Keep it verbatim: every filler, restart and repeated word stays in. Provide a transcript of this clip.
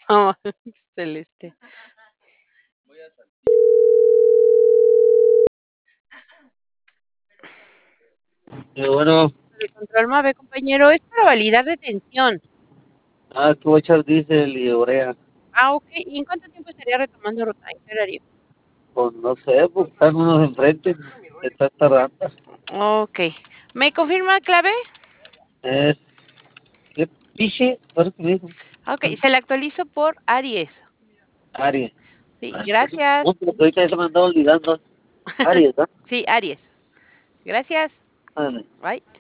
Oh, celeste. Y bueno, De control MAVE, compañero, es para validar detención. ah, que voy a echar diésel y urea. Ah, ok. ¿Y en cuánto tiempo estaría retomando ruta? ¿En qué horario? Pues no sé, pues están unos enfrente, se está tardando. Ok. ¿Me confirma clave? Es, ¿qué piche? Parece que me dijo. Ok, se la actualizo por Aries. Aries. Sí, Ah, pues, gracias. no, pero ahorita ya se me andaba olvidando. Aries, ¿no? Sí, Aries. Gracias. Ándale. Bye.